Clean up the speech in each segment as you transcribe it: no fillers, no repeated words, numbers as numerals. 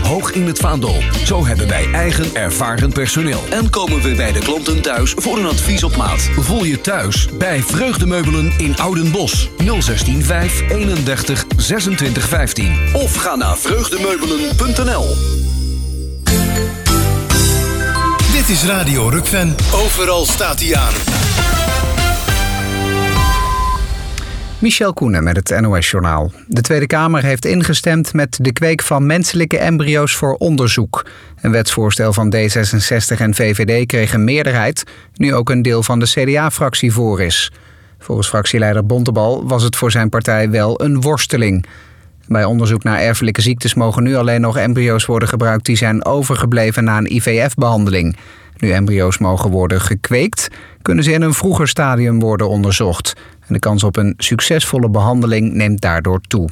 hoog in het vaandel. Zo hebben wij eigen ervaren personeel. En komen we bij de klanten thuis voor een advies op maat. Voel je thuis bij Vreugdemeubelen in Oudenbosch. 016 5 31 26 15. Of ga naar vreugdemeubelen.nl. Dit is Radio Rukven. Overal staat hij aan. Michel Koenen met het NOS-journaal. De Tweede Kamer heeft ingestemd met de kweek van menselijke embryo's voor onderzoek. Een wetsvoorstel van D66 en VVD kreeg een meerderheid, nu ook een deel van de CDA-fractie voor is. Volgens fractieleider Bontebal was het voor zijn partij wel een worsteling. Bij onderzoek naar erfelijke ziektes mogen nu alleen nog embryo's worden gebruikt die zijn overgebleven na een IVF-behandeling. Nu embryo's mogen worden gekweekt, kunnen ze in een vroeger stadium worden onderzocht. En de kans op een succesvolle behandeling neemt daardoor toe.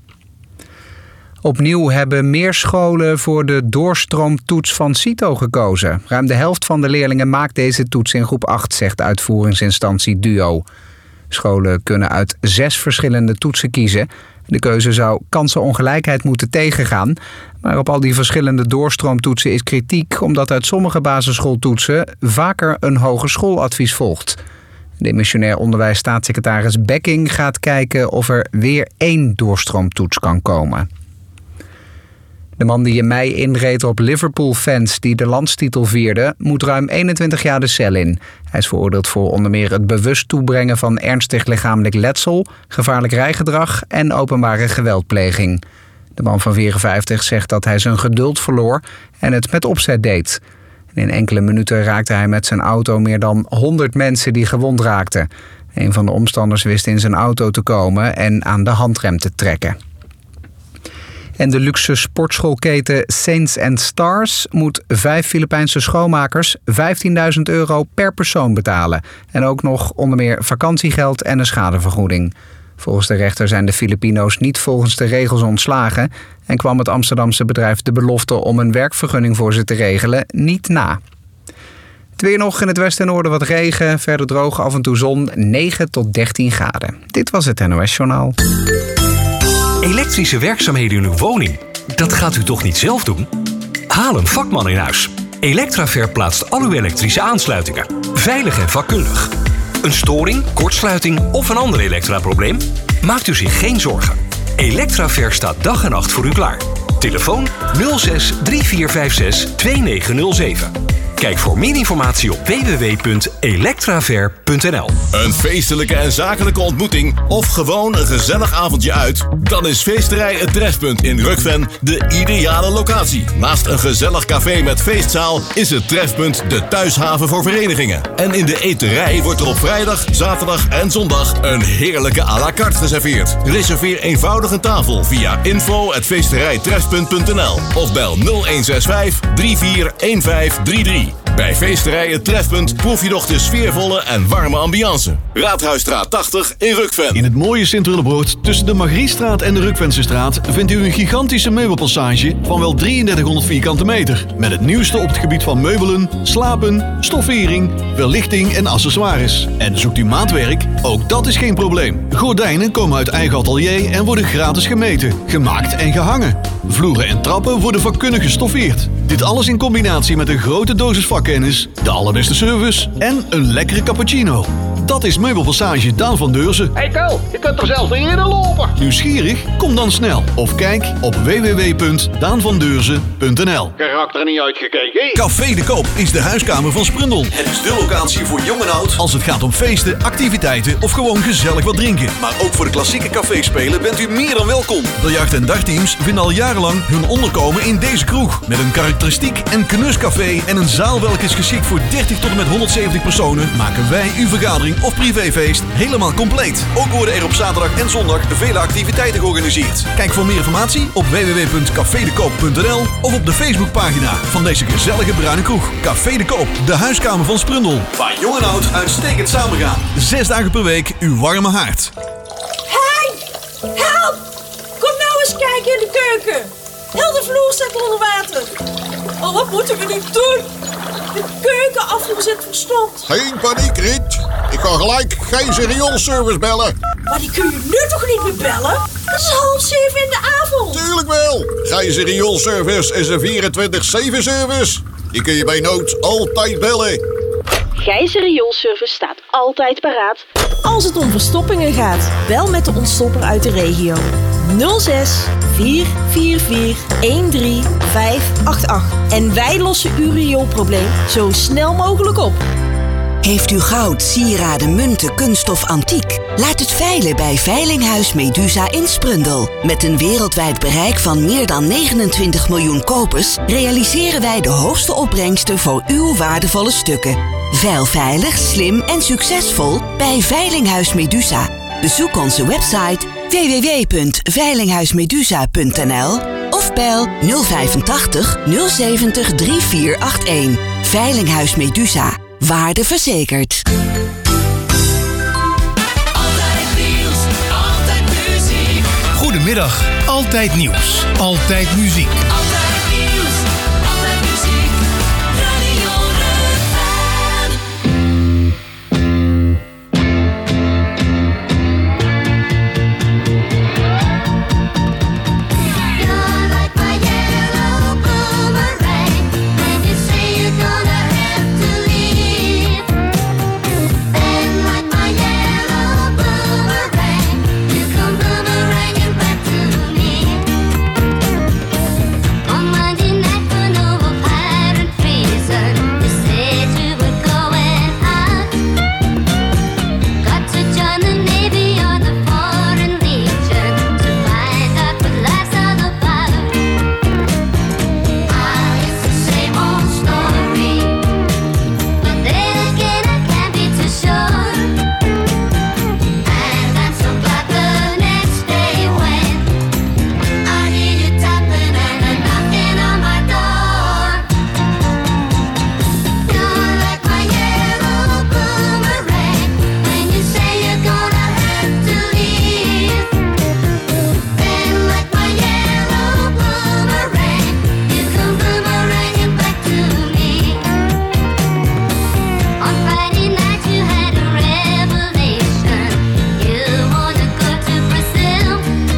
Opnieuw hebben meer scholen voor de doorstroomtoets van CITO gekozen. Ruim de helft van de leerlingen maakt deze toets in groep 8, zegt uitvoeringsinstantie DUO. Scholen kunnen uit 6 verschillende toetsen kiezen. De keuze zou kansenongelijkheid moeten tegengaan. Maar op al die verschillende doorstroomtoetsen is kritiek, omdat uit sommige basisschooltoetsen vaker een hogeschooladvies volgt. De missionair onderwijs-staatssecretaris Bekking gaat kijken of er weer 1 doorstroomtoets kan komen. De man die in mei inreed op Liverpool-fans die de landstitel vierden, moet ruim 21 jaar de cel in. Hij is veroordeeld voor onder meer het bewust toebrengen van ernstig lichamelijk letsel, gevaarlijk rijgedrag en openbare geweldpleging. De man van 54 zegt dat hij zijn geduld verloor en het met opzet deed. In enkele minuten raakte hij met zijn auto meer dan 100 mensen die gewond raakten. Een van de omstanders wist in zijn auto te komen en aan de handrem te trekken. En de luxe sportschoolketen Saints & Stars moet 5 Filipijnse schoonmakers €15.000 per persoon betalen. En ook nog onder meer vakantiegeld en een schadevergoeding. Volgens de rechter zijn de Filipino's niet volgens de regels ontslagen en kwam het Amsterdamse bedrijf de belofte om een werkvergunning voor ze te regelen niet na. Het weer nog, in het westen en noorden wat regen, verder droog, af en toe zon, 9 tot 13 graden. Dit was het NOS-journaal. Elektrische werkzaamheden in uw woning, dat gaat u toch niet zelf doen? Haal een vakman in huis. Electraver plaatst al uw elektrische aansluitingen. Veilig en vakkundig. Een storing, kortsluiting of een ander elektraprobleem? Maakt u zich geen zorgen. Electraver staat dag en nacht voor u klaar. Telefoon 06 3456 2907. Kijk voor meer informatie op www.electraver.nl. Een feestelijke en zakelijke ontmoeting of gewoon een gezellig avondje uit? Dan is Feesterij Het Trefpunt in Rukven de ideale locatie. Naast een gezellig café met feestzaal is Het Trefpunt de thuishaven voor verenigingen. En in de eterij wordt er op vrijdag, zaterdag en zondag een heerlijke à la carte geserveerd. Reserveer eenvoudig een tafel via info@feesterijtrefpunt.nl of bel 0165 341533. Bij Feesterij Het Trefpunt proef je nog de sfeervolle en warme ambiance. Raadhuisstraat 80 in Rukven. In het mooie Sint-Willebroord tussen de Margriestraat en de Rukvensestraat vindt u een gigantische meubelpassage van wel 3300 vierkante meter. Met het nieuwste op het gebied van meubelen, slapen, stoffering, verlichting en accessoires. En zoekt u maatwerk? Ook dat is geen probleem. Gordijnen komen uit eigen atelier en worden gratis gemeten, gemaakt en gehangen. Vloeren en trappen worden vakkundig gestoffeerd. Dit alles in combinatie met een grote dosis vakkennis, de allerbeste service en een lekkere cappuccino. Dat is Meubelpassage Daan van Deurzen. Hey Tel, je kunt er zelfs eerder lopen. Nieuwsgierig? Kom dan snel of kijk op www.daanvandeurzen.nl. Karakter er niet uitgekeken. Café de Koop is de huiskamer van Sprundel. Het is de locatie voor jong en oud als het gaat om feesten, activiteiten of gewoon gezellig wat drinken. Maar ook voor de klassieke caféspelen bent u meer dan welkom. Biljart- en dartteams vinden al jarenlang hun onderkomen in deze kroeg. Met een karakteristiek en knuscafé en een zaal welke is geschikt voor 30 tot en met 170 personen, maken wij uw vergadering of privéfeest helemaal compleet. Ook worden er op zaterdag en zondag vele activiteiten georganiseerd. Kijk voor meer informatie op www.cafedekoop.nl of op de Facebookpagina van deze gezellige bruine kroeg. Café de Koop, de huiskamer van Sprundel. Waar jong en oud uitstekend samengaan. 6 dagen per week uw warme haard. Hey! Help! Kom nou eens kijken in de keuken. Heel de vloer staat onder water. Oh, wat moeten we nu doen? De keuken afgezet verstopt. Geen paniek, Riet. Ik kan gelijk geen rioolservice bellen. Maar die kun je nu toch niet meer bellen? Het is 6:30 in de avond. tafel. Tuurlijk wel. Gijs Rioolservice is een 24/7 service. Die kun je bij nood altijd bellen. Gijs Rioolservice staat altijd paraat. Als het om verstoppingen gaat, bel met de ontstopper uit de regio. 06 444 13588. En wij lossen uw rioolprobleem zo snel mogelijk op. Heeft u goud, sieraden, munten, kunststof, antiek? Laat het veilen bij Veilinghuis Medusa in Sprundel. Met een wereldwijd bereik van meer dan 29 miljoen kopers realiseren wij de hoogste opbrengsten voor uw waardevolle stukken. Veil veilig, slim en succesvol bij Veilinghuis Medusa. Bezoek onze website www.veilinghuismedusa.nl of bel 085 070 3481. Veilinghuis Medusa. Waarde verzekerd. Altijd nieuws, altijd muziek. Goedemiddag, altijd nieuws, altijd muziek. Altijd nieuws, altijd muziek. Radio Rukven. You're like my yellow boomerang. When you say you're gonna have to leave. And like my yellow boomerang, you come boomeranging back to me. On Monday night for no apparent reason, you said you were going out. Got to join the Navy or the Foreign Legion to find out what life's all about. It's the same old story, but then again I can't be too sure. And I'm so glad the next day when I hear you tapping and a knocking on my door. You're like my yellow boomerang. When you say you're gonna have to leave. Then like my yellow boomerang, you come boomeranging back to me. On Friday night you had a revelation. You wanna go to Brazil.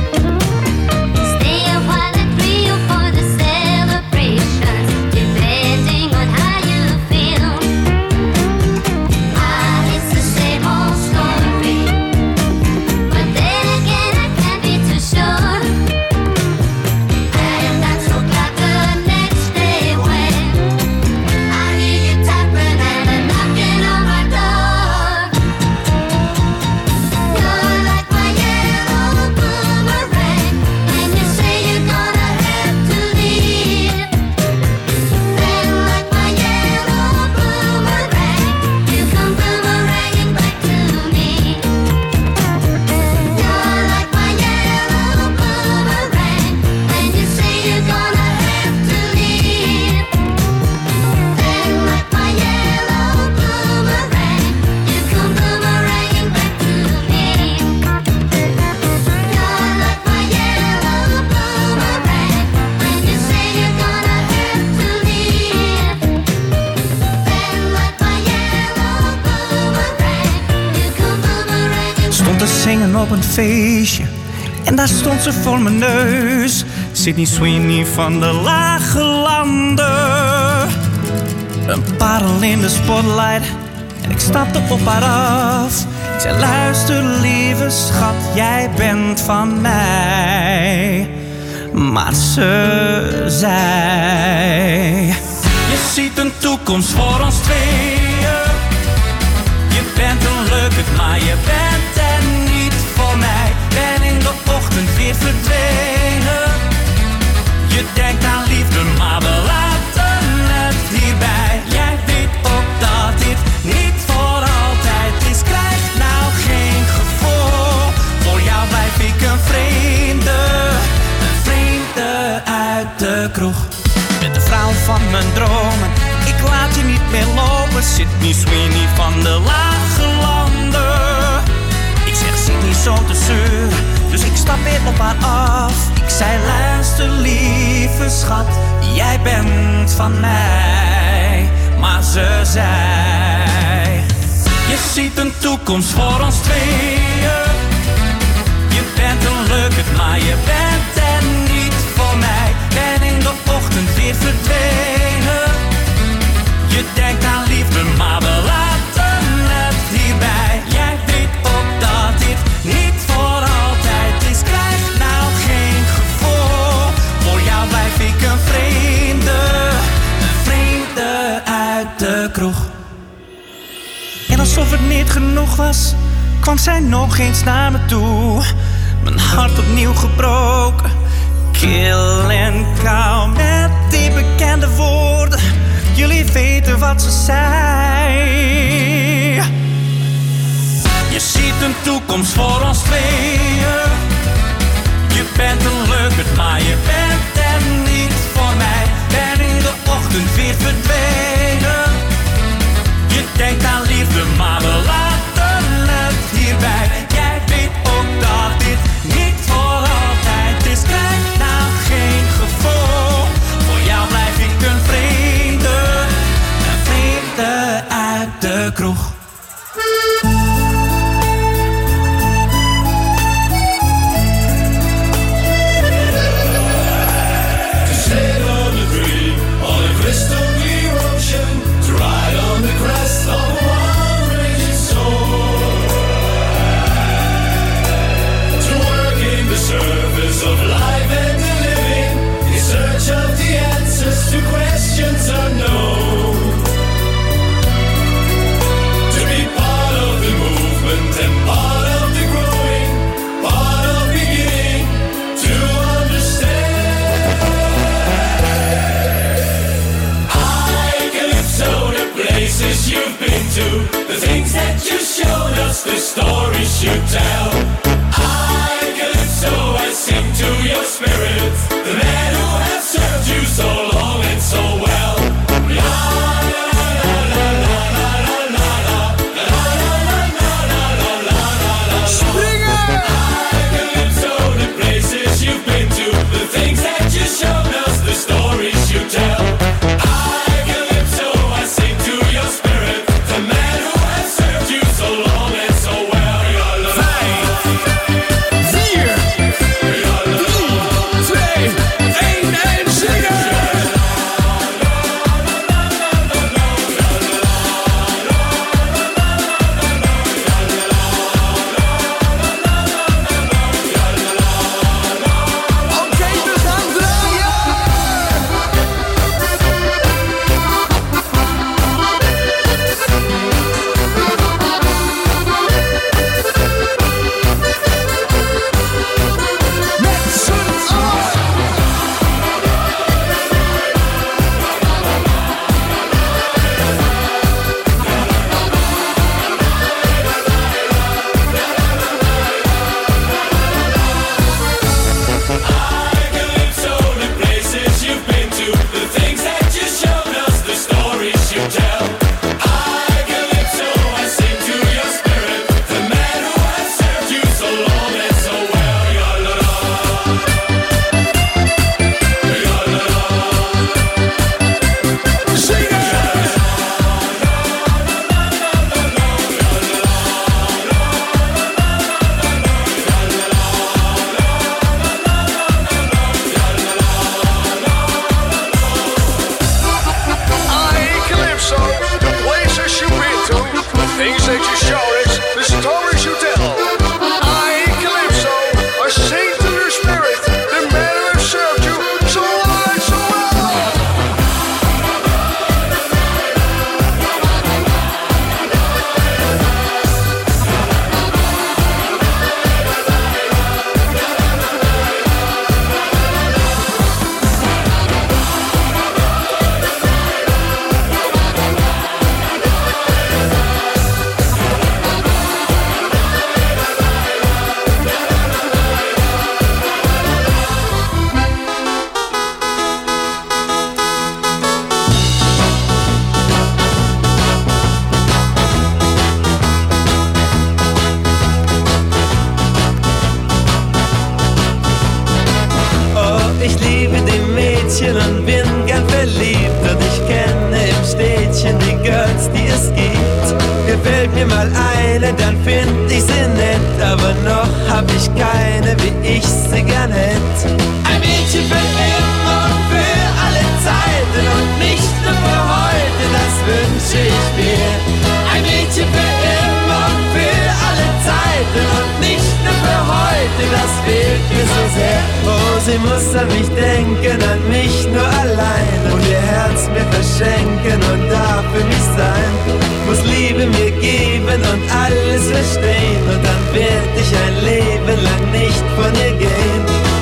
Stay a while at Rio for the celebrations, depending on how you feel. It's the same old story, but then again I can't be too sure. And I'm so glad the next day when I hear you tapping and a knocking on my door. You're like my yellow boomerang. When you say you're gonna have to leave. Then like my yellow boomerang, you come boomeranging back to me. You're like my yellow boomerang. When you say you're gonna have to leave. Then like my yellow boomerang, you come boomeranging back to me. You're like my yellow boomerang. When you say you're gonna have to leave. Then like my yellow boomerang, you come boomeranging. Stond te zingen op een feestje en daar stond ze voor mijn neus. Sydney Sweeney van de Lage Landen. Een parel in de spotlight en ik stapte op haar af. Ik zei: luister lieve schat, jij bent van mij. Maar ze zei: je ziet een toekomst voor ons tweeën. Je bent een leuke, maar je bent er niet voor mij. Ben in de ochtend weer verdwenen. Je denkt aan liefde, maar we laten het hierbij. Jij weet ook dat dit niet voor altijd is. Krijg nou geen gevoel. Voor jou blijf ik een vreemde uit de kroeg. Met de vrouw van mijn dromen, ik laat je niet meer lopen. Sydney Sweeney van de Lage Landen. Ik zeg: zit niet zo te zeuren, dus ik stap weer op haar af. Ik zei: luister lieve schat, jij bent van mij. Maar ze zei: je ziet een toekomst voor ons tweeën. Je bent een leuke, maar je bent er niet genoeg was, kwam zij nog eens naar me toe. Mijn hart opnieuw gebroken, kil en kou met die bekende woorden. Jullie weten wat ze zei. Je ziet een toekomst voor ons tweeën. Je bent een leuke, maar je bent er niet voor mij. Ben in de ochtend weer verdwenen. Je denkt aan liefde, maar we laten het hierbij. Jij weet ook dat dit niet voor altijd is. Krijg nou geen gevoel. Voor jou blijf ik een vreemde uit de kroeg. Of life and the living, in search of the answers to questions unknown. To be part of the movement and part of the growing, part of beginning to understand. I Calypso, the places you've been to, the things that you showed us, the stories you tell. So I sing to your spirit, the men who have served you so long and so well. La la la la la la la la la la la la. Springer! I Calypso, the places you've been to, the things that you showed us, the stories you tell. I Calypso, I sing to your spirit, the men who have served you so long and so well. mir mal eine, dann find ich sie nett. Aber noch hab ich keine, wie ich sie gern hätt. Ein Mädchen für immer und für alle Zeiten und nicht nur für heute, das wünsche ich mir. Ein Mädchen für immer und für alle Zeiten und nicht nur für heute, das fehlt mir so sehr. Oh, sie muss an mich denken, an mich nur allein und ihr Herz mir verschenken und da für mich sein. Muss Liebe mir geben lieben und alles verstehen. Und dann werd ich ein Leben lang nicht von ihr gehen.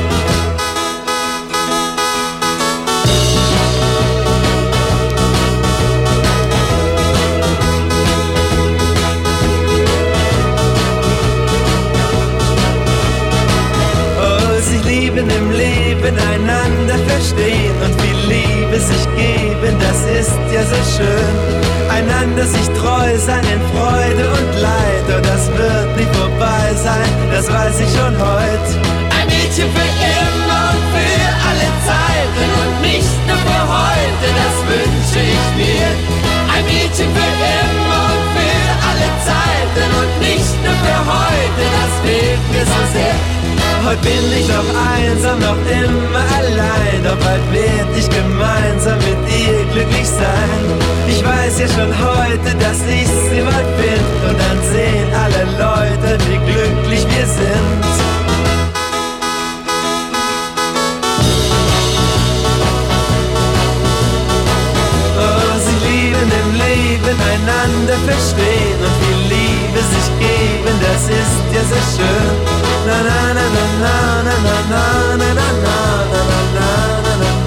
Im Leben einander verstehen und viel Liebe sich geben, das ist ja so schön. Einander sich treu sein in Freude und Leid, oh, das wird nie vorbei sein, das weiß ich schon heut. Ein Mädchen für immer und für alle Zeiten und nicht nur für heute, das wünsche ich mir. Ein Mädchen für immer und für alle Zeiten und nicht nur für heute, das fehlt mir so sehr. Heute bin ich noch einsam, noch immer allein, doch bald werd ich gemeinsam mit ihr glücklich sein. Ich weiß ja schon heute, dass ich sie bald find und dann sehen alle Leute, wie glücklich wir sind. Oh, sie lieben im Leben einander verstehen und viel Liebe sich geben, das ist ja so schön. Na na na na na na na na na na na na na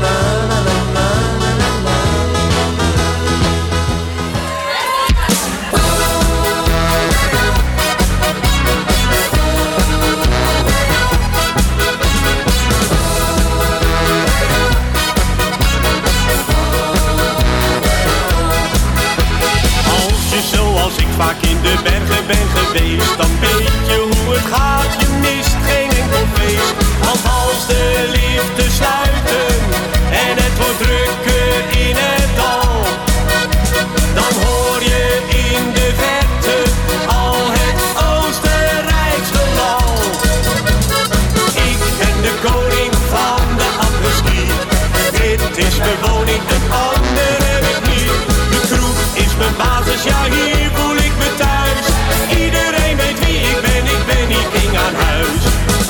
Als je zoals ik vaak in de bergen ben geweest, dan weet je hoe het gaat, je mist geen enkel feest. Want als de liefde sluiten en het wordt drukker in het dal, dan hoor je in de verte al het Oostenrijks gelal. Ik ben de koning van de apres-ski, dit is mijn woning, een ander heb ik niet. De kroeg is mijn basis, ja hier voel ik me thuis. Iedereen weet wie ik ben niet king aan huis.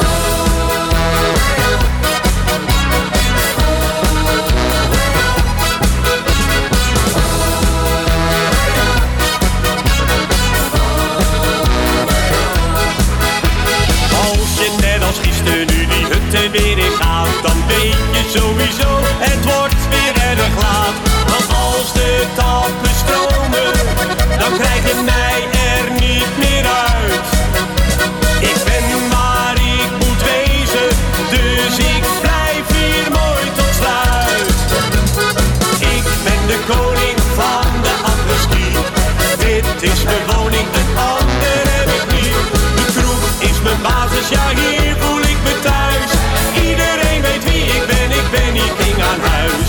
Als je net als gisteren nu die hut weer in gaat, dan weet je sowieso, het wordt weer erg laat. Want als de tappen stromen, dan krijg je mij er niet meer uit. Ik ben waar ik moet wezen, dus ik blijf hier mooi tot sluit. Ik ben de koning van de apres-ski, dit is mijn woning, een ander heb ik niet. De kroeg is mijn basis, ja hier voel ik me thuis. Iedereen weet wie ik ben niet king aan huis.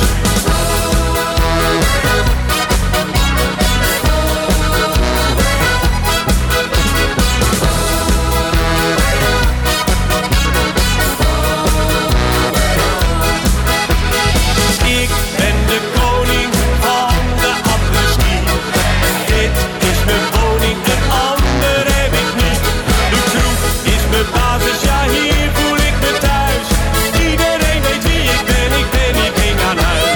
Ik ben de koning van de apres-ski, dit is mijn woning, een ander heb ik niet. De kroeg is mijn basis, ja hier voel ik me thuis. Iedereen weet wie ik ben niet king aan huis.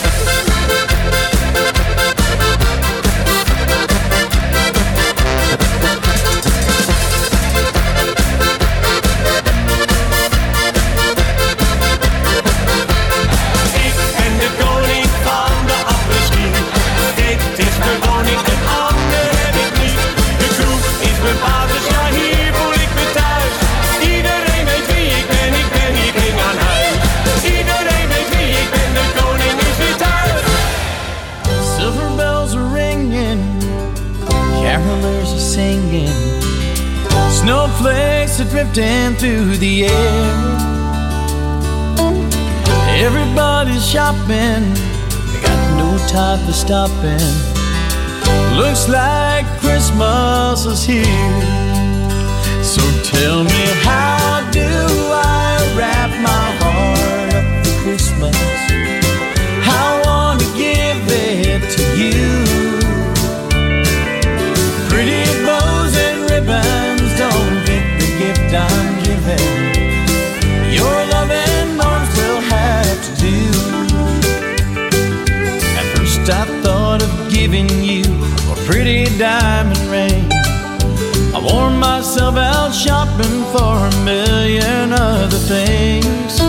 Ik ben de koning van de apres-ski, dit is mijn woning, een ander heb ik niet. De kroeg is mijn basis, ja hier voel ik me thuis. Iedereen weet wie ik ben niet king aan huis. Iedereen weet wie ik ben, de koning is weer thuis. Silver bells are ringing, carolers are singing, snowflakes are drifting through the air. Everybody's shopping, they got no time for stopping. Looks like Christmas is here. So tell me, how do I wrap my heart up for Christmas? I want to give it to you. Pretty bows and ribbons don't get the gift I'm giving. Your loving arms will have to do. At first I thought of giving you a pretty diamond ring, I wore myself out shopping for a million other things.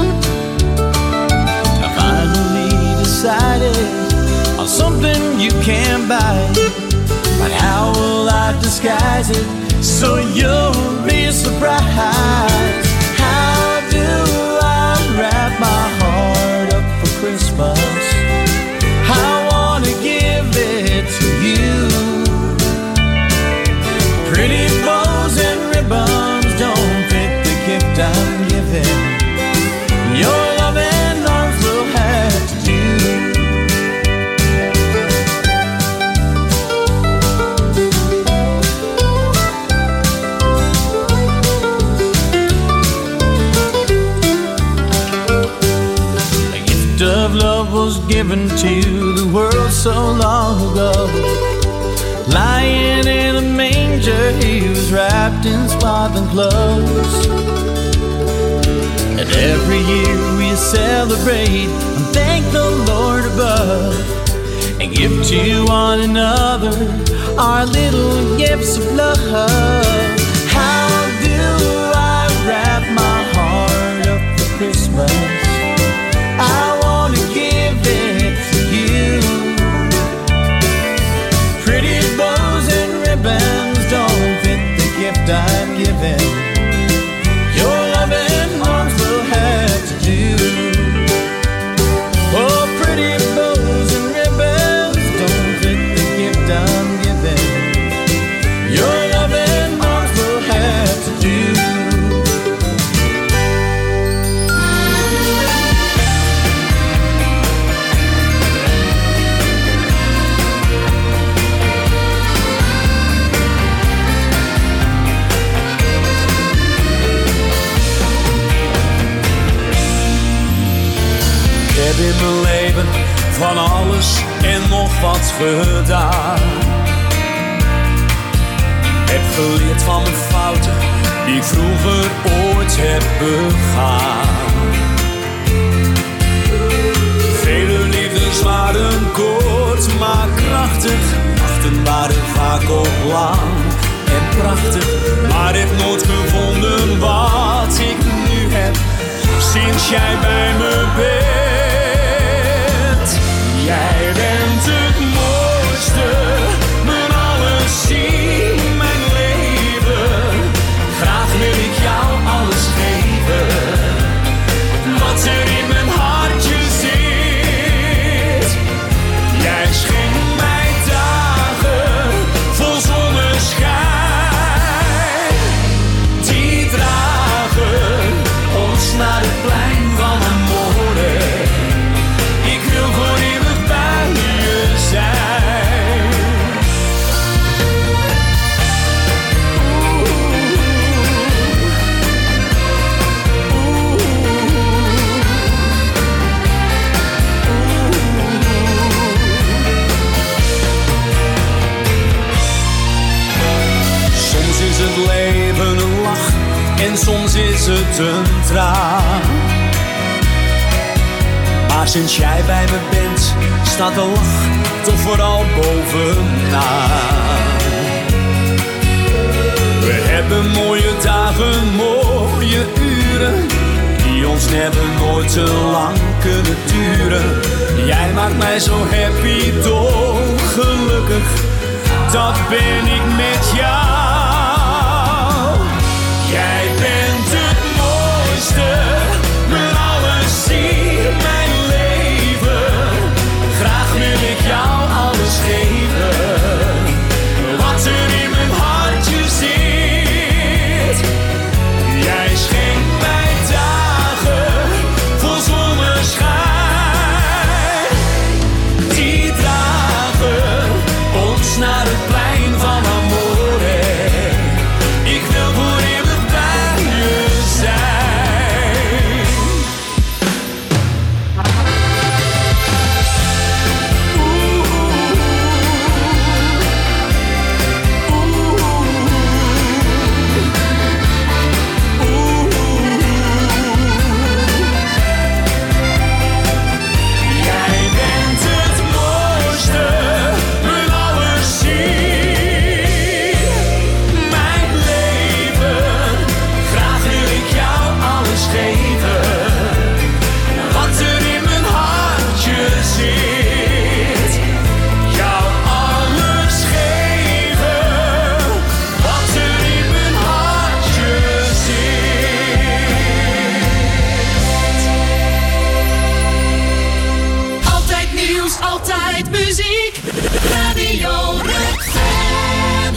I finally decided on something you can't buy. But how will I disguise it so you'll be surprised? How do I wrap my heart up for Christmas? I wanna give it to you. Pretty bows and ribbons don't fit the gift I'm giving. Your love and arms will have to do. The gift of love was given to the world so long ago. Lying in a manger, he was wrapped in swaddling clothes. And every year we celebrate and thank the Lord above, and give to one another our little gifts of love. How do I wrap my heart up for Christmas? I wanna give it to you. Pretty bows and ribbons don't fit the gift I'm giving. Your loving arms will have to do. Oh, pretty bows and ribbons don't fit the gift I'm giving. Your loving arms will have to do. Ik heb in mijn leven van alles en nog wat gedaan. Heb geleerd van mijn fouten die ik vroeger ooit heb begaan. Vele liefdes waren kort, maar krachtig. Nachten waren vaak ook lang en prachtig. Maar heb nooit gevonden wat ik nu heb sinds jij bij me bent. Jij bent het mooiste, mijn alles in mijn leven. Graag wil ik jou alles geven, wat er in mijn hartje zit. Jij schenkt mij dagen vol zonneschijn, die dragen ons naar het plein van Amore. Ik wil voor eeuwig bij je zijn. Soms is het leven een lach en soms is het een traan. Maar sinds jij bij me bent, staat de lach toch vooral bovenaan. We hebben mooie dagen, mooie uren, die ons never nooit te lang kunnen duren. Jij maakt mij zo happy, dolgelukkig, dat ben ik met jou. Jij bent het mooiste, mijn alles in mijn leven. Graag wil ik jou alles geven, wat er in mijn hartje zit. Jij schenkt mij dagen vol zonneschijn, die dragen ons naar het plein van Amore. nieuws, altijd muziek. Radio Rukven.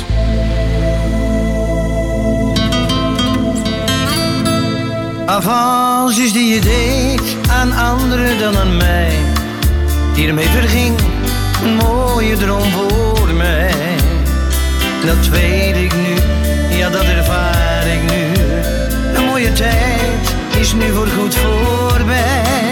Avances die je deed aan anderen dan aan mij, hiermee verging een mooie droom voor mij. Dat weet ik nu, ja dat ervaar ik nu. Een mooie tijd is nu voorgoed voorbij.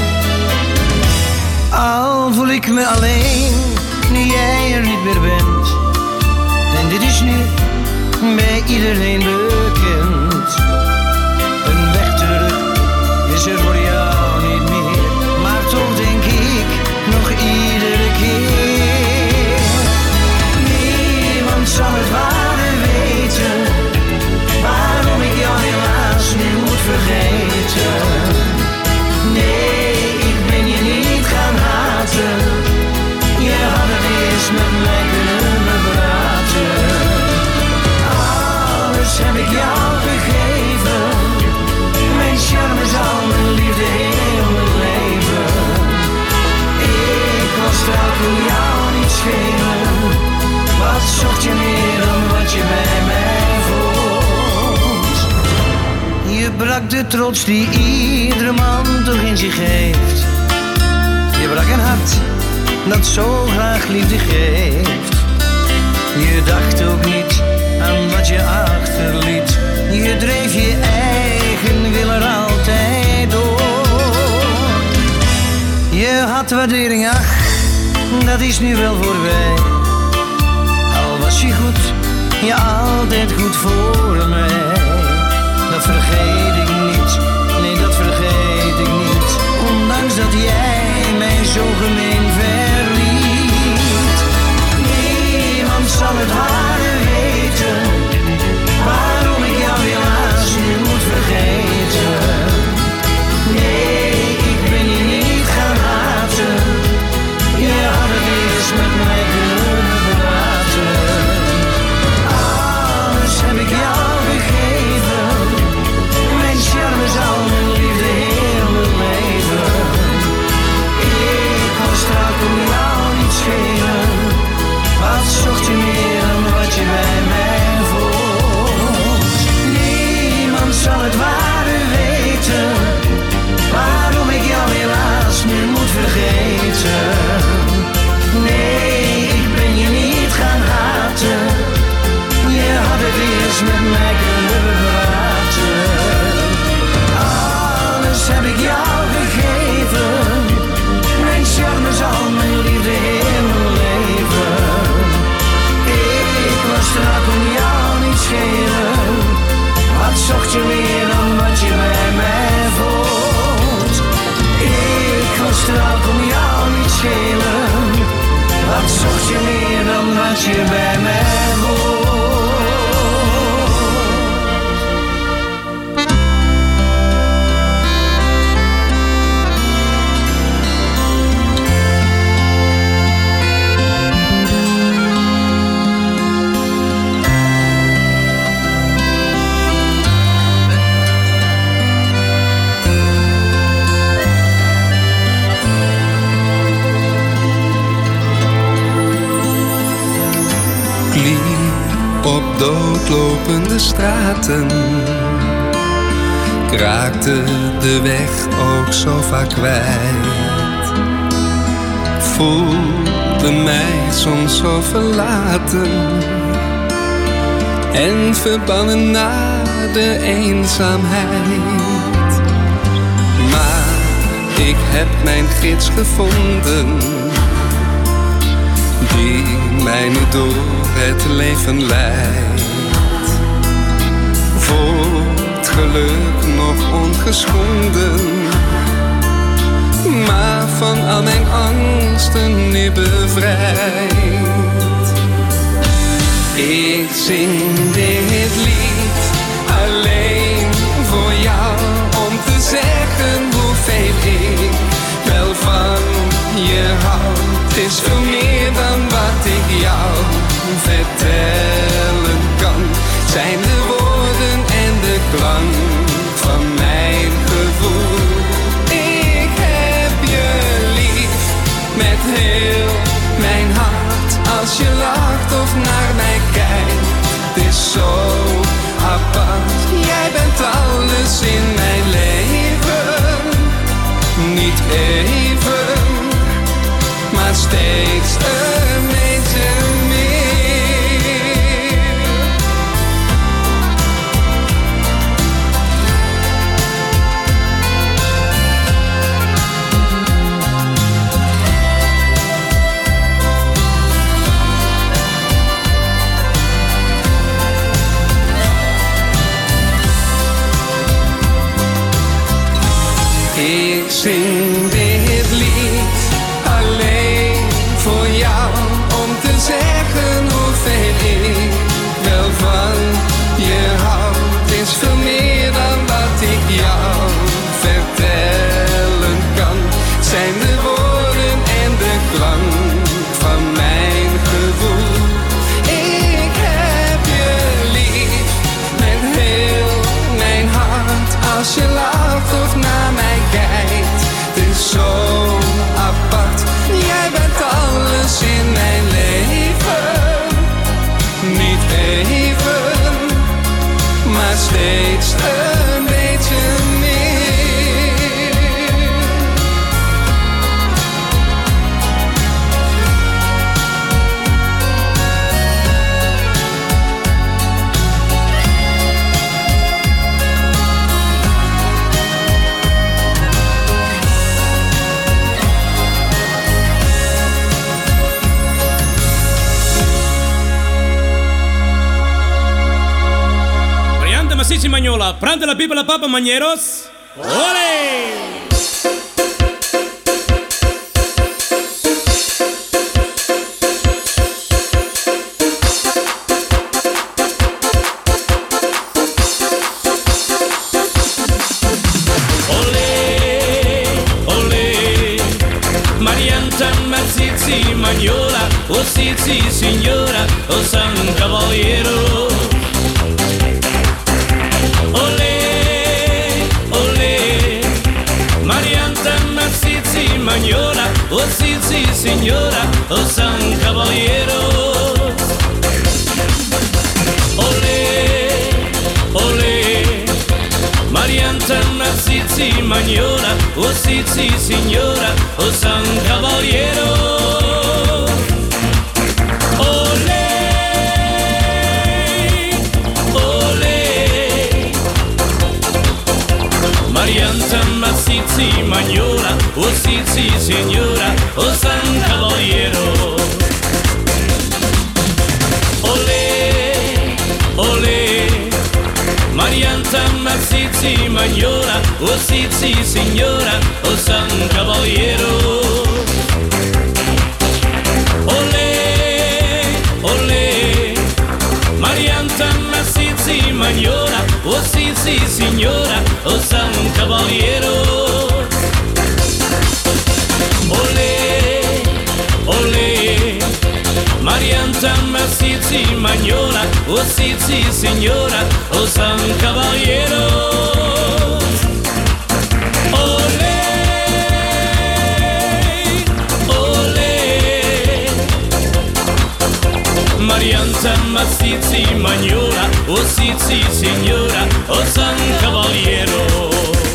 Al voel ik me alleen, nu jij er niet meer bent. En dit is nu bij iedereen bekend. Een weg terug is er voor jou niet meer, maar toch denk ik nog iedere keer. Niemand zal het ware weten, waarom ik jou helaas nu moet vergeten. Nee, ik ben je niet gaan haten, je had het eerst met mij kunnen praten. Alles heb ik jou gegeven, mijn charme is al mijn liefde heel mijn leven. Ik was trouw, kon jou niet schelen, wat zocht je meer dan wat je bij mij vond? Je brak de trots die iedere man toch in zich heeft. Je brak een hart dat zo graag liefde geeft. Je dacht ook niet aan wat je achterliet, je dreef je eigen wil er altijd door. Je had waardering, ach, dat is nu wel voorbij. Al was je goed, je altijd goed voor mij. Dat vergeet ik niet, nee dat vergeet ik niet. Ondanks dat jij mij zo gemeen verliet. Niemand zal het ware weten, waarom ik jou helaas nu moet vergeten. Nee, ik ben je niet gaan haten, je had het eerst met mij kunnen praten. Alles heb ik jou gegeven, mijn charme is al mijn liefde heel mijn leven. Ik was trouw, kon jou niet schelen, wat zocht je meer dan wat je bij mij vond? Niemand zal het ware weten, waarom ik jou helaas nu moet vergeten. Nee, ik ben je niet gaan haten, je had het eerst met mij kunnen praten. Alles heb ik jou gegeven, mijn charme is al mijn liefde heel mijn leven. Ik was trouw, kon jou niet schelen, wat zocht je meer dan wat je bij mij vond? Ik was trouw, kon jou niet schelen, wat zocht je meer dan wat je bij mij vond? Op doodlopende straten kraakte de weg ook zo vaak kwijt. Voelde mij soms zo verlaten en verbannen naar de eenzaamheid. Maar ik heb mijn gids gevonden, die mij nu door het leven leidt. Voelt geluk nog ongeschonden, maar van al mijn angsten nu bevrijd. Ik zing dit lied alleen voor jou, om te zeggen hoeveel ik wel van je hou. Het is veel meer dan wat ik jou vertellen kan. Zijn de woorden en de klank van mijn gevoel. Ik heb je lief met heel heel mijn hart als je lacht of naar mij kijkt. Het is zo apart, jij bent alles in mijn leven. Niet even, maar steeds een beetje meer. Ik zing dit lied alleen voor jou, om te zeggen hoeveel ik wel van je hou. Het is veel meer dan wat ik jou vertellen kan. Het zijn de woorden en de klank van mijn gevoel. Ik heb je lief met heel mijn hart als je lacht of naar mij kijkt. Het is zo apart, jij bent alles in mijn leven. Niet even, maar steeds een beetje meer. Masisi Magnola, prende la pipa la papa, mañeros. ¡Ole! Masisi Magnola, oh sì sì signora, oh San Cavaliero. Magnola, oh sì sì signora, oh San Cavaliero. Olè, olè, Marianta Massizzi Magnola, oh sì sì signora, oh San Cavaliero. Olè, olè, Marianta Massizzi Magnola, oh sì sì signora, oh San Cavaliero. Olè, olè, Marianta Massizzi Magnola, oh sì sì signora, oh San Cavaliero. Olè, olè, Marianta Massizzi Magnola, oh sì sì signora, oh San Cavaliero. Olè, olè, Marianta Massizzi Magnola, oh sì sì signora, oh San Cavaliero. Olè, olè, Marianta Massizzi Magnola, oh sì sì signora, oh San Cavaliero.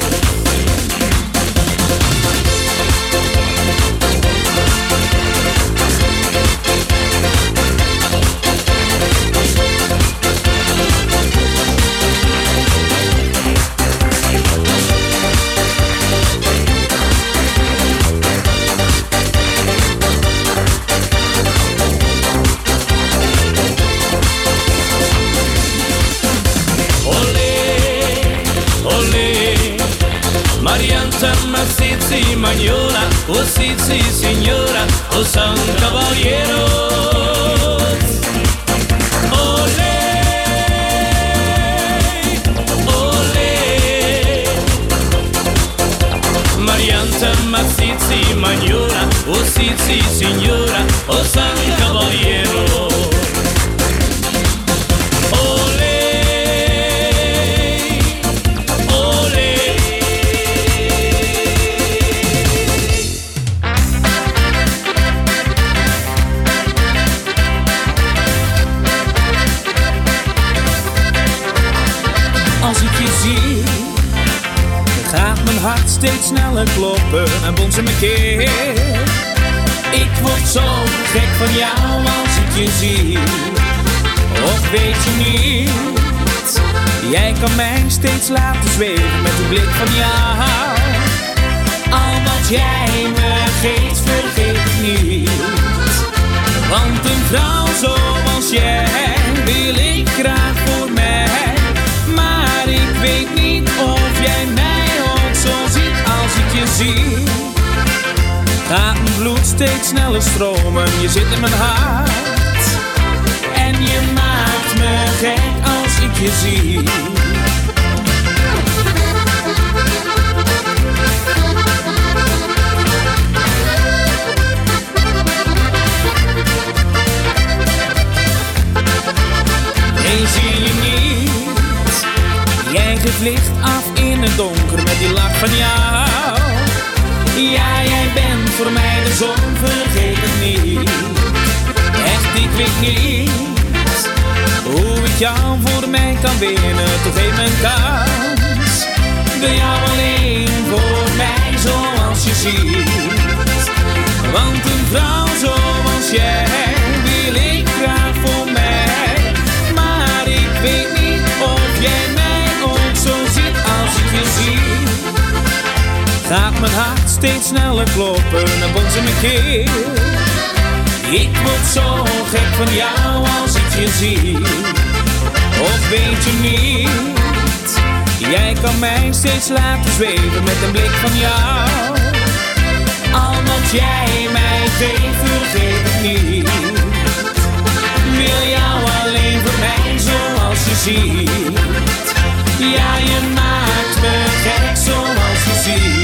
Marianta Massizzi Magnola, oh sì sì signora, oh San Cavaliero. Olè, olè, Marianta Massizzi Magnola, oh sì sì signora, oh San Cavaliero. hart steeds sneller kloppen en bonzen mijn keel. Ik word zo gek van jou als ik je zie. Of weet je niet, jij kan mij steeds laten zweven met een blik van jou. Al wat jij me geeft, vergeet ik niet. Want een vrouw zoals jij wil ik graag voor mij. Maar ik weet niet of jij mij ook zo ziet als ik je zie. Gaat mijn bloed steeds sneller stromen, je zit in mijn hart. En je maakt me gek als ik je zie. Nee, zie je niet, jij geeft licht af in het donker met die lach van jou. Ja, jij bent voor mij de zon, vergeet het niet. Echt, ik weet niet hoe ik jou voor mij kan winnen. Toch geef me een kans, wil jou alleen voor mij zoals je ziet. Want een vrouw zoals jij wil ik graag voor mij. Maar ik weet niet of jij mij ook zo ziet als ik je zie. Gaat mijn hart steeds sneller kloppen en bonzen mijn keel. Ik word zo gek van jou als ik je zie. Of weet je niet, jij kan mij steeds laten zweven met een blik van jou. Al wat jij mij geeft, vergeet ik niet. Wil jou alleen voor mij zoals je ziet. Ja, je maakt me gek zoals je ziet.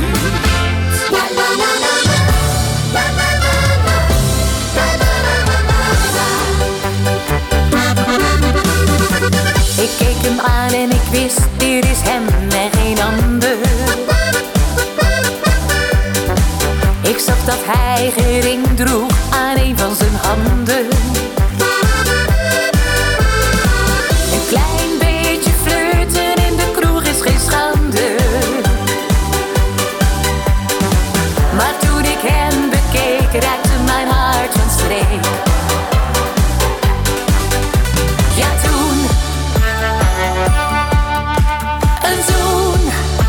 Ik keek hem aan en ik wist, dit is hem en geen ander. Ik zag dat hij geen ring droeg aan een van zijn handen. Een klein beetje flirten in de kroeg is geen schande. Maar toen ik hem bekeek, raakte mijn hart van streek. Ja, toen een zoen.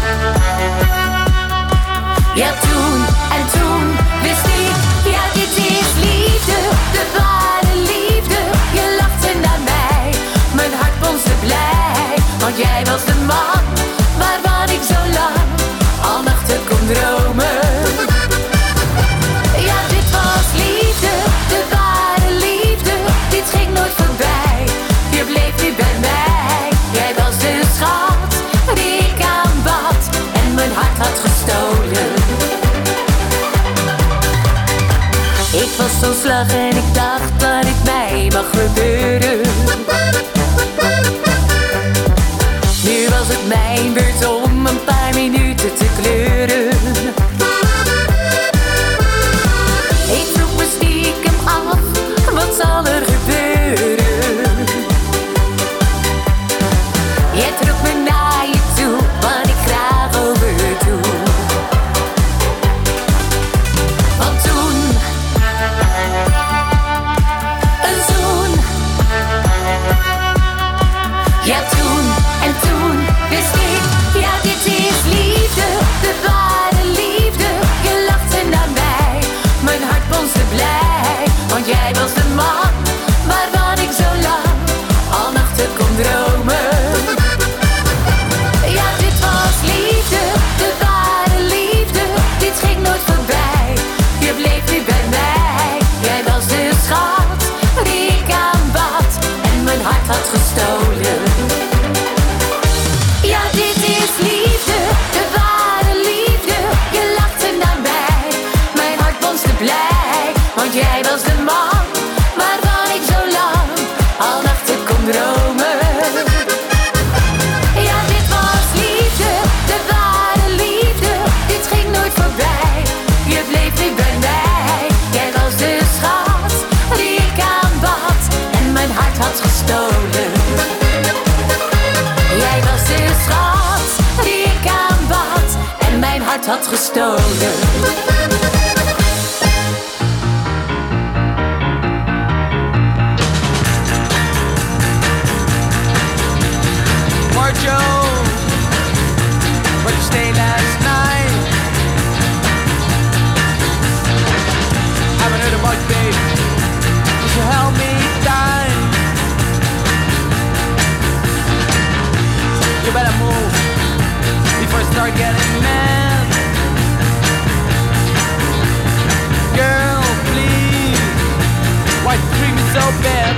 Ja, toen en toen wist ik, ja, dit is liefde, de ware liefde. Je lachte naar mij, mijn hart bonste blij. Want jij was de man waarvan ik zo lang al nachten kon dromen. Ja, dit was liefde, de ware liefde. Dit ging nooit voorbij, je bleef nu bij mij. Jij was de schat die ik aanbad en mijn hart had gestolen. Ik was zo slag en ik dacht dat het mij mag gebeuren. Nu was het mijn beurt om een paar minuten te kleuren. Ik vroeg me stiekem af, wat zal er gebeuren? Jij trok me naar je toe, wat ik graag overdoe. Want toen een zoen. Ja, toen en toen wist ik, ja, dit is liefde, de ware liefde. Je lachte naar mij, mijn hart bonste blij. Want jij was de man waarvan ik zo lang al nachten kon dromen. Ja, dit was liefde, de ware liefde. Dit ging nooit voorbij, je bleef nu bij mij. Jij was de schat die ik aanbad en mijn hart had gestolen. Ja, dit is liefde, de ware liefde. Je lachte naar mij, mijn hart bonste blij. Want jij was de man waarvan ik zo lang al nachten kon dromen. Ja, dit was liefde, de ware liefde. Dit ging nooit voorbij, je bleef nu bij mij. Jij was de schat die ik aanbad en mijn hart had gestolen. Jij was de schat die ik aanbad en gestolen. Marjo, where'd you stay last night? Haven't heard about you, babe. Would you help me die? You better move before I start getting mad. Girl, please, why you treat me so bad?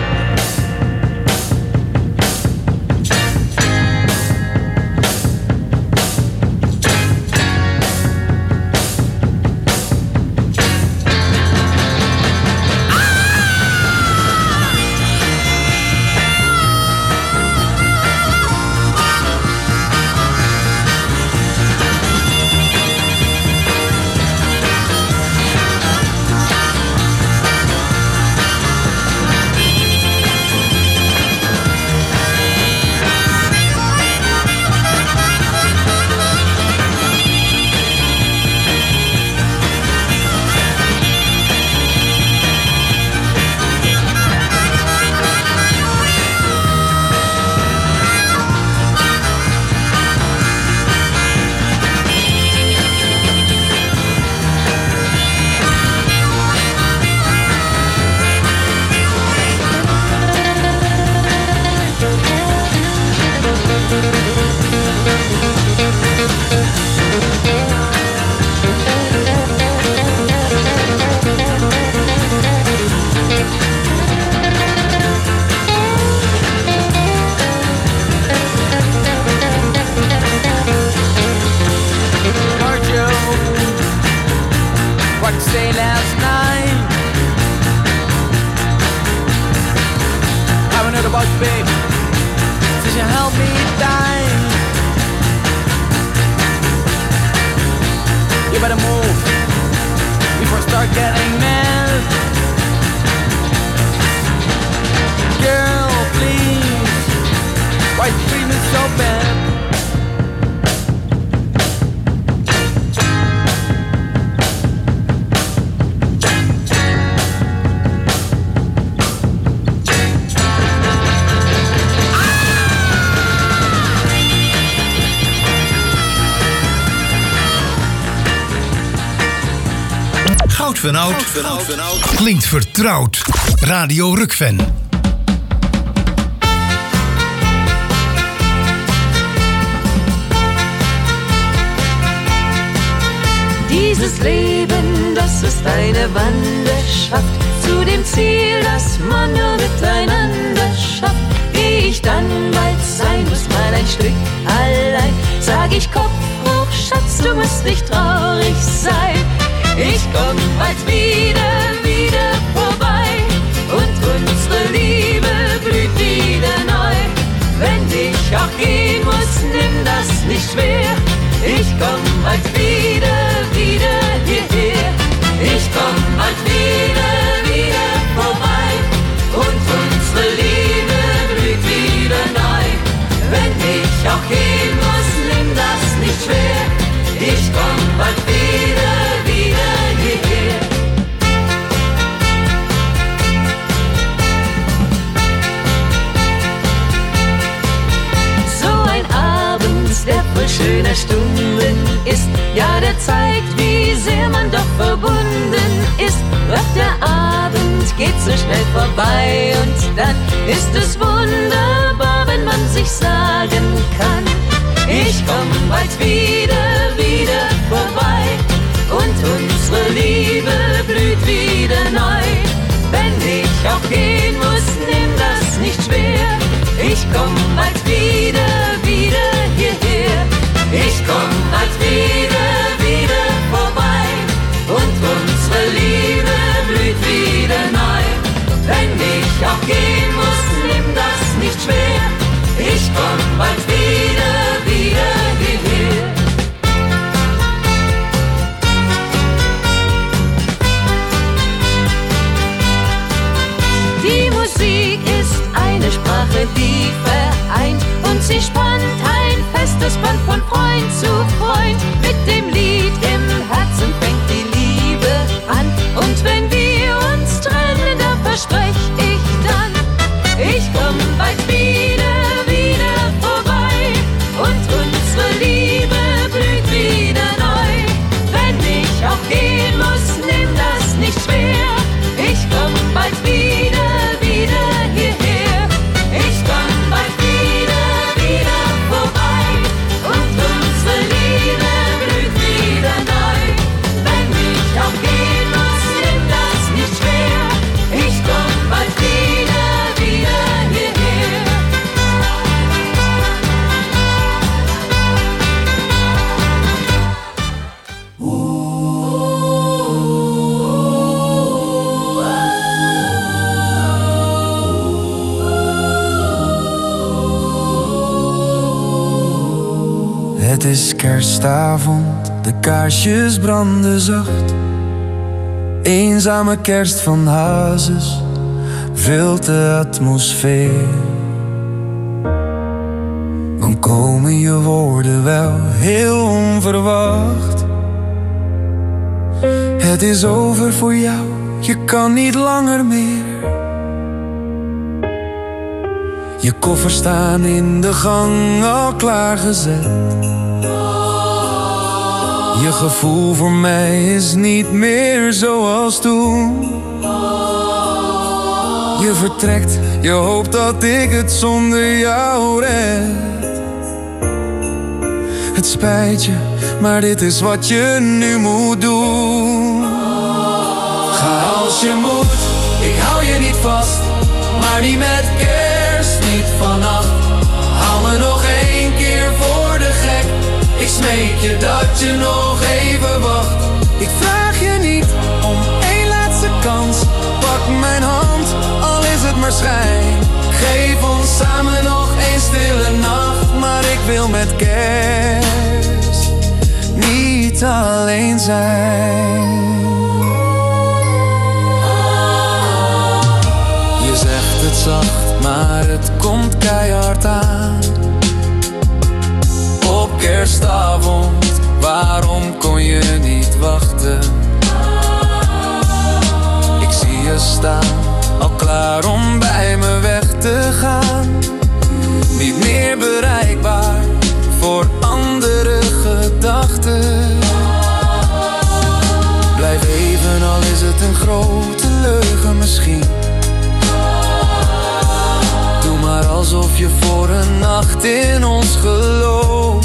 Van Oud klinkt vertrouwd. Radio Rukven. Dieses Leben, das ist eine Wanderschaft zu dem Ziel, das man nur miteinander schafft. Geh ich dann bald sein muss, mal ein Stück allein, sag ich Kopf hoch, Schatz, du musst nicht traurig sein. Ich komm bald wieder vorbei und unsere Liebe blüht wieder neu. Wenn ich auch gehen muss, nimm das nicht schwer. Ich komm bald wieder hierher. Ich komm bald wieder vorbei und unsere Liebe blüht wieder neu. Wenn ich auch gehen muss, nimm das nicht schwer. Ich komm bald wieder hierher. So ein Abend, der voll schöner Stunden ist, ja, der zeigt, wie sehr man doch verbunden ist. Doch der Abend geht so schnell vorbei und dann ist es wunderbar, wenn man sich sagen kann, ich komm bald wieder vorbei und unsere Liebe blüht wieder neu. Wenn ich auch gehen muss, nimm das nicht schwer. Ich komm bald wieder hierher. Ich komm bald wieder vorbei und unsere Liebe blüht wieder neu. Wenn ich auch gehen muss, nimm das nicht schwer. Ich komm bald wieder hierher. Die Musik ist eine Sprache, die vereint und sie spannt ein festes Band von Freund zu Freund. Mit dem Lied im kerstavond, de kaarsjes branden zacht. Eenzame kerst van hazes vult de atmosfeer. Dan komen je woorden wel heel onverwacht. Het is over voor jou, je kan niet langer meer. Je koffers staan in de gang al klaargezet. Je gevoel voor mij is niet meer zoals toen. Je vertrekt, je hoopt dat ik het zonder jou red. Het spijt je, maar dit is wat je nu moet doen. Ga als je moet, ik hou je niet vast. Maar niet met kerst, niet vannacht. Hou me nog 1 keer voor de gek. Ik smeek je dat je nog even wacht. Ik vraag je niet om 1 laatste kans. Pak mijn hand, al is het maar schijn. Geef ons samen nog 1 stille nacht. Maar ik wil met kerst niet alleen zijn. Je zegt het zacht, maar het komt keihard aan. Op kerstavond, waarom kon je niet wachten? Ik zie je staan, al klaar om bij me weg te gaan. Niet meer bereikbaar voor andere gedachten. Blijf even, al is het een grote leugen misschien. Doe maar alsof je voor een nacht in ons gelooft.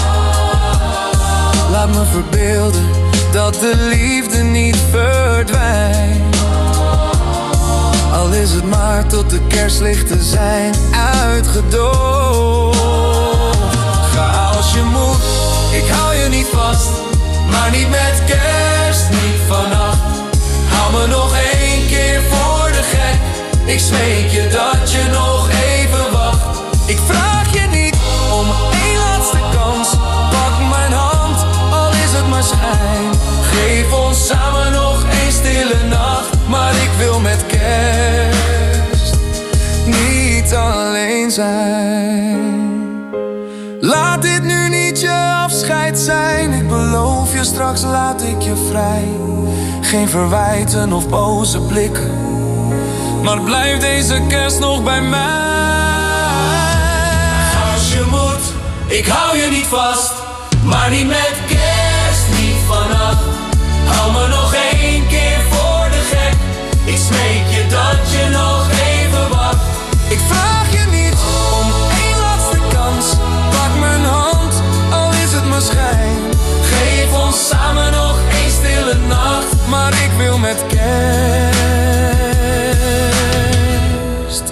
Laat me verbeelden dat de liefde niet verdwijnt. Al is het maar tot de kerstlichten zijn uitgedoofd. Ga als je moet, ik hou je niet vast. Maar niet met kerst, niet vannacht. Hou me nog 1 keer voor de gek. Ik smeek je dat je nog even wacht. Ik vraag je niet om 1 laatste kans. Pak mijn hand, al is het maar schijn. Geef ons samen nog 1 stille nacht. Maar ik wil met kerst niet alleen zijn. Laat dit nu niet je afscheid zijn. Ik beloof je, straks laat ik je vrij. Geen verwijten of boze blikken, maar blijf deze kerst nog bij mij. Als je moet, ik hou je niet vast. Maar niet met kerst, niet vannacht. Hou me nog 1 keer voor de gek. Ik smeek je dat je nog even wacht. Ik vraag je niet om 1 laatste kans. Pak mijn hand, al is het maar schijn. Geef ons samen nog 1 stille nacht. Maar ik wil met kerst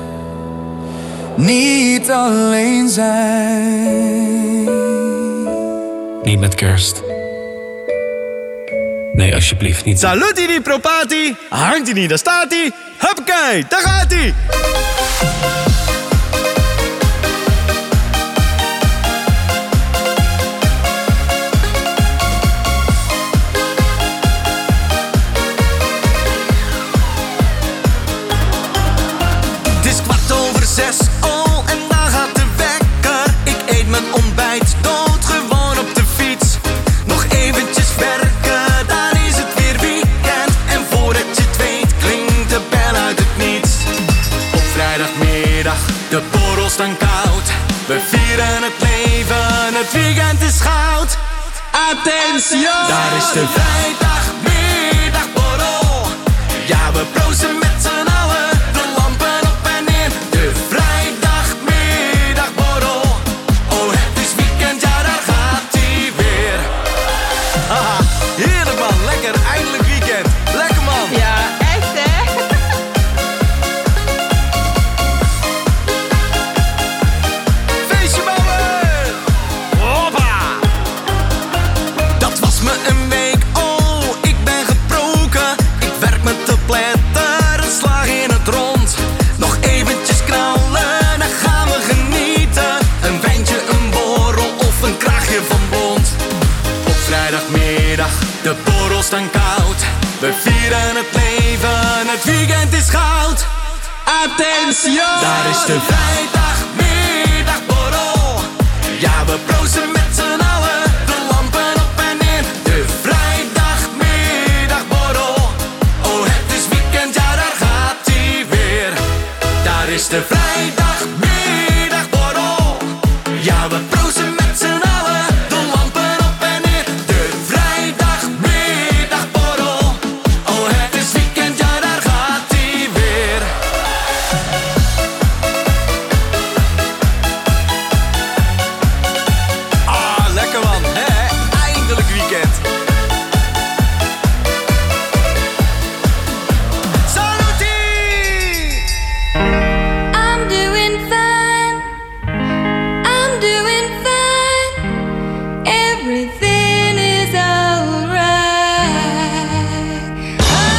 niet alleen zijn. Niet met kerst. Nee, alsjeblieft niet. Saluti di propati, hangt hij niet, daar staat hij. Huppakee, daar gaat hij. Het is 6:15, oh, en daar gaat de wekker. Ik eet mijn ontbijt dood, gewoon op de fiets. Nog eventjes werken, dan is het weer weekend. En voordat je het weet, klinkt de bel uit het niets. Op vrijdagmiddag, de borrels staan koud. We vieren het leven, het weekend is goud. Attention! Daar is de vrijdagmiddagborrel. Ja, we proosten met z'n allen, de lampen op en neer. De vrijdagmiddagborrel. Oh, het is weekend, ja, daar gaat hij weer. Haha, heerlijk man, lekker, eindelijk weekend. Lekker man. Ja, echt hè? Feestje bouwen! Hoppa! Dat was me een week, oh, Het weekend is goud. Attention! Daar is de vrijdagmiddagborrel. Ja, we proosten met z'n allen. De lampen op en neer. De vrijdagmiddagborrel. Oh, het is weekend, ja, daar gaat ie weer. Daar is de vrijdagmiddagborrel. Ja, we proosten met z'n allen. De lampen op en neer. De vrijdagmiddagborrel. Oh, het is weekend, ja, daar gaat ie weer. Ah, lekker man, hè? Eindelijk weekend. I'm doing fine. I'm doing fine. Everything is alright.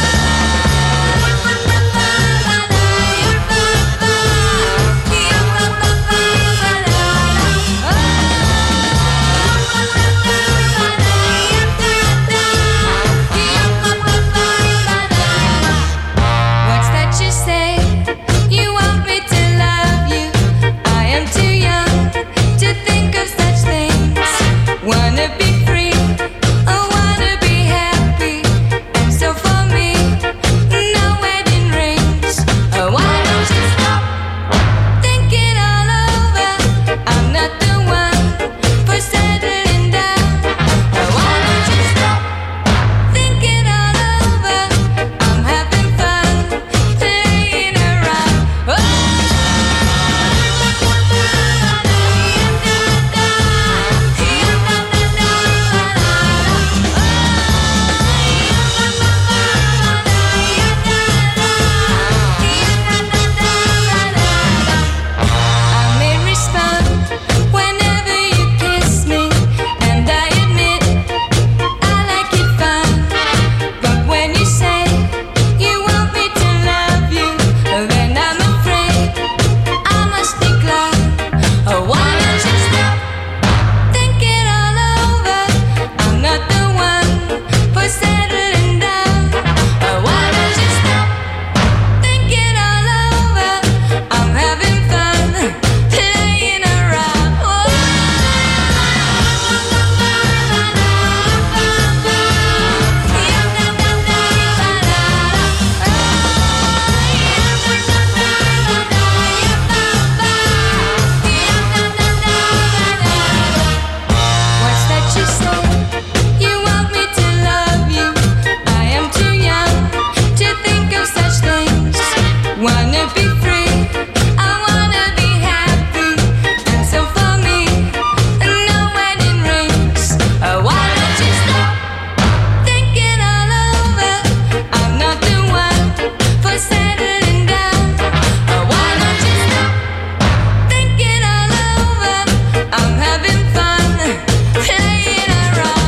What's that you say? You want me to love you. I am too young to think of such things. Wanna be free, I wanna be happy. And so for me, no wedding rings. Why don't you stop thinking all over? I'm not the one for settling down. Why don't you stop thinking all over? I'm having fun playing around. I may respond whenever you kiss me, and I admit I like it fine. But when you say you want me to love you, then I'm afraid I must decline. Why don't you stop thinking all over? I'm not the one for settling down. Why don't you stop thinking all over? I'm having fun playing around. What's that you say? You want me to love you. I am too young to think of such things. Wanna be free, I wanna be happy. And so for me, no wedding rings. Why don't you stop thinking all over? I'm not the one for settling down. Why don't you stop thinking all over? I'm having fun playing around.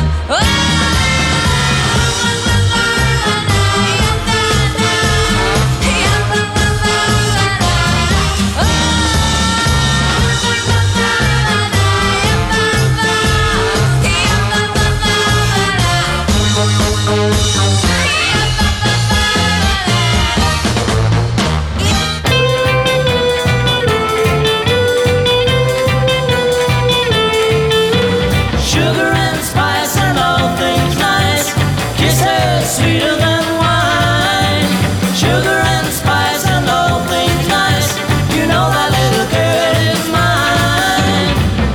Sugar and spice and all things nice. Kisses sweeter than wine. Sugar and spice and all things nice. You know that little girl is mine.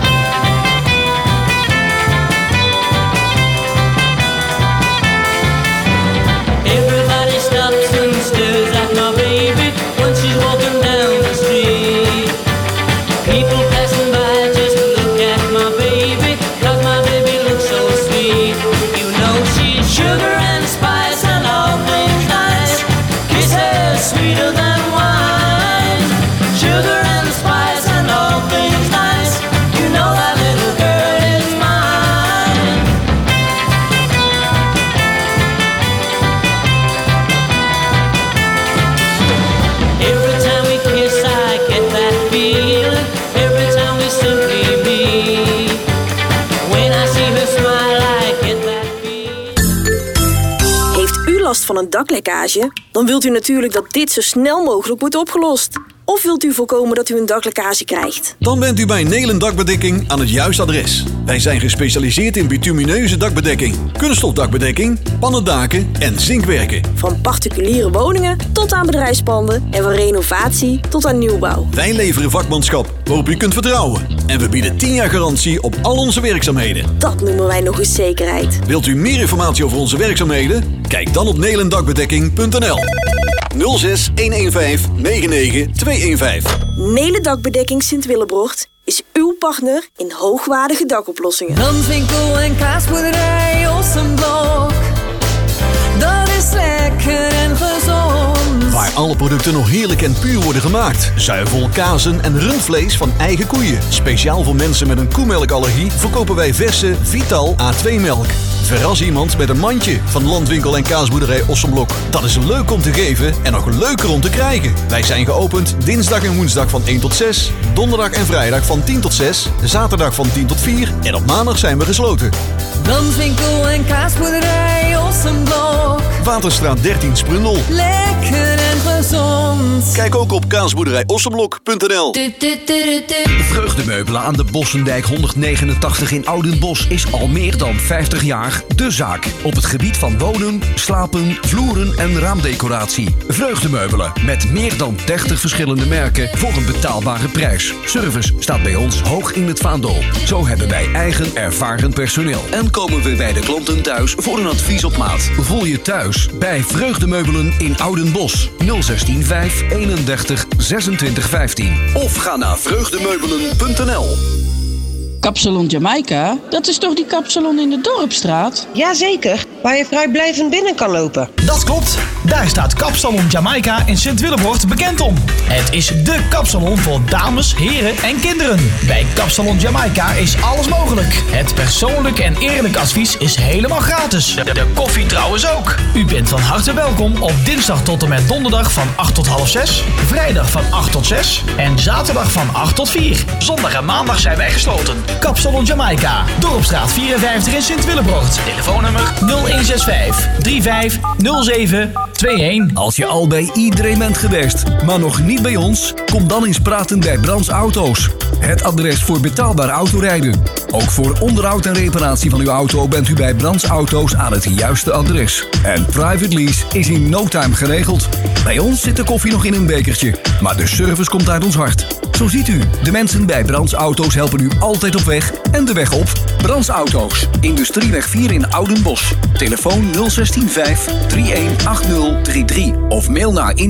Everybody stops and stares at my baby when she's walking down the street. People passing by just look at my baby, 'cause my baby looks so sweet. You know she's sugar and spice and all things nice. Kisses sweeter than wine. Sugar and spice and all things nice. You know that little girl is mine. Every time we kiss, I get that feeling. Every time we simply meet. When I see her smile, I get that feeling. Heeft u last van een daklekkage? Dan wilt u natuurlijk dat dit zo snel mogelijk wordt opgelost. Of wilt u voorkomen dat u een daklekkage krijgt? Dan bent u bij Nelen Dakbedekking aan het juiste adres. Wij zijn gespecialiseerd in bitumineuze dakbedekking, kunststofdakbedekking, pannendaken en zinkwerken. Van particuliere woningen tot aan bedrijfspanden en van renovatie tot aan nieuwbouw. Wij leveren vakmanschap waarop u kunt vertrouwen. En we bieden 10 jaar garantie op al onze werkzaamheden. Dat noemen wij nog eens zekerheid. Wilt u meer informatie over onze werkzaamheden? Kijk dan op nelendakbedekking.nl 06 115 99 215. Nelen Dakbedekking Sint-Willebrocht is uw partner in hoogwaardige dakoplossingen. Danswinkel en kaasboerderij Ossenblok. Dat is lekker en gezond. Waar alle producten nog heerlijk en puur worden gemaakt. Zuivel, kazen en rundvlees van eigen koeien. Speciaal voor mensen met een koemelkallergie verkopen wij verse Vital A2-melk. Verras iemand met een mandje van Landwinkel en kaasboerderij Ossenblok. Dat is leuk om te geven en nog leuker om te krijgen. Wij zijn geopend dinsdag en woensdag van 1 tot 6. Donderdag en vrijdag van 10 tot 6. Zaterdag van 10 tot 4. En op maandag zijn we gesloten. Danswinkel en kaasboerderij Ossenblok. Waterstraat 13 Sprundel. Lekker en gezond. Kijk ook op kaasboerderijossenblok.nl. Vreugdemeubelen aan de Bossendijk 189 in Oudenbosch is al meer dan 50 jaar de zaak. Op het gebied van wonen, slapen, vloeren en raamdecoratie. Vreugdemeubelen met meer dan 30 verschillende merken voor een betaalbare prijs. Service staat bij ons hoog in het vaandel. Zo hebben wij eigen ervaren personeel. En komen we bij de klanten thuis voor een advies op maat. Voel je thuis bij Vreugdemeubelen in Oudenbosch. 016 5 31 26 15. Of ga naar vreugdemeubelen.nl. Kapsalon Jamaica, dat is toch die kapsalon in de Dorpstraat? Jazeker, waar je vrijblijvend binnen kan lopen. Dat klopt, daar staat Kapsalon Jamaica in Sint-Willebrocht bekend om. Het is dé kapsalon voor dames, heren en kinderen. Bij Kapsalon Jamaica is alles mogelijk. Het persoonlijk en eerlijk advies is helemaal gratis. De koffie trouwens ook. U bent van harte welkom op dinsdag tot en met donderdag van 8 tot half 6, vrijdag van 8 tot 6 en zaterdag van 8 tot 4. Zondag en maandag zijn wij gesloten. Kapsalon Jamaica, Dorpstraat 54 in Sint-Willebrocht. Telefoonnummer 0165 3507 21. Als je al bij iedereen bent geweest, maar nog niet bij ons, kom dan eens praten bij Brands Auto's. Het adres voor betaalbaar autorijden. Ook voor onderhoud en reparatie van uw auto bent u bij Brands Auto's aan het juiste adres. En private lease is in no time geregeld. Bij ons zit de koffie nog in een bekertje, maar de service komt uit ons hart. Zo ziet u, de mensen bij Brands Auto's helpen u altijd op weg en de weg op. Brands Auto's, Industrieweg 4 in Oudenbosch. Telefoon 016 5 318033 of mail naar